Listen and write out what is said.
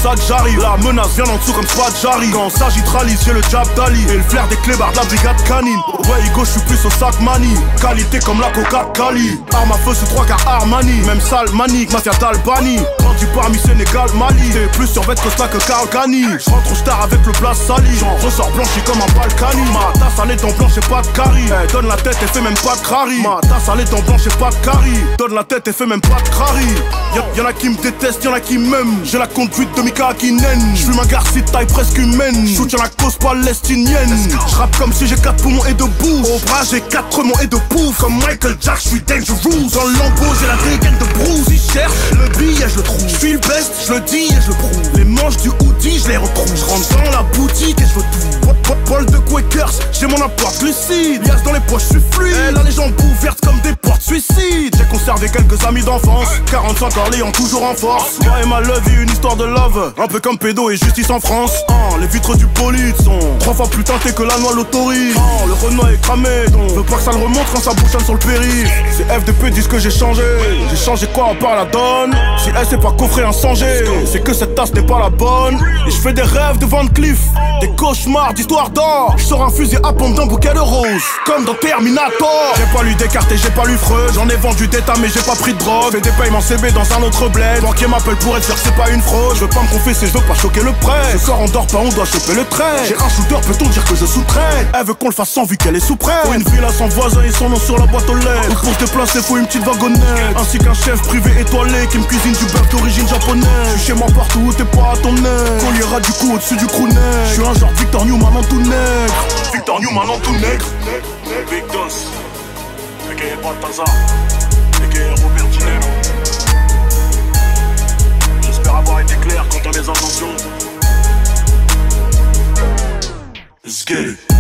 ça que j'arrive. La menace vient en dessous comme Spadjari. Quand on s'agitralise, j'ai le jab d'Ali et le flair des clébards de la brigade canine. Ouais, Hugo, je suis plus au sac mani. Qualité comme la coca Cali. Arme à feu sous 3 quarts Armani. Même sale manique, mafia d'Albanie. Grandi parmi Sénégal, Mali. T'es plus sur vête Costa que Karl Gani. J'rentre au star avec le plat sali. J'en ressors blanchi comme un Balkany. Ma tasse à l'étang blanche et pas de carie. Donne la tête et fais même pas de crari. Ma tasse à l'étang blanche et pas de carie. Donne la tête et fais même pas de crari. Y'en a qui me détestent, y'en a qui m'aiment. J'ai la conduite de Mika Hakkinen. J'fume un garci de taille presque humaine. J'soutiens la cause palestinienne. J'rappe comme si j'ai 4 poumons et de bouffe. Au bras j'ai 4 remons et de pouf. Comme Michael Jack, j'suis dangerous. Dans le lambeau j'ai la dégaine de Bruce. Si cherche le billet je le trouve. J'suis le best, j'le dis et je le prouve. Les manches du hoodie je les retrouve. J'rentre dans la boutique et je veux tout. Bol de Quakers, j'ai mon apport glucide. Lias dans les poches, j'suis fluide. Elle a les jambes ouvertes comme des portes suicides. J'ai conservé quelques amis d'enfance. 45 Orléans toujours en force. Moi et ma love et une histoire de love. Un peu comme pédo et justice en France. Les vitres du bolide sont 3 fois plus teintées que la noix l'autorise. Le Renoir est cramé donc veux pas que ça le remonte quand ça bouchonne sur le périph'. C'est FDP disent que j'ai changé. J'ai changé quoi à part la donne. Si elle sait pas coffrer un sangé, c'est que cette tasse n'est pas la bonne. Et je fais des rêves de Van Cleef, des cauchemars d'histoire d'or. Je sors un fusil à pompe d'un bouquet de roses, comme dans Terminator. J'ai pas lu Descartes et j'ai pas lu Freud. J'en ai vendu des tas mais j'ai pas pris de drogue. Fais des paiements CB dans un autre bled. Banquier m'appelle pour être sûr que c'est pas une fraude. Je veux pas me confesser, je veux pas choquer le prêtre. Ce soir on dort pas, on doit choper le trait. J'ai un shooter, peut-on dire que je sous-traite. Elle veut qu'on le fasse sans vu qu'elle est sous-prête. Faut une villa sans voisin et son nom sur la boîte aux lettres. Ou pour se déplacer faut une petite wagonnette. Ainsi qu'un chef privé étoilé qui me cuisine du bœuf d'origine japonaise. Je suis chez moi partout où t'es pas à ton aise. Colliera du coup au-dessus du crewneck. Je suis un genre Victor Newman en tout nègre. Victor Newman en tout nègre. Big Dos, a.k.a. Balthazar, a.k.a. Robert Dinello. J'espère avoir été clair quant à mes intentions. Let's get it.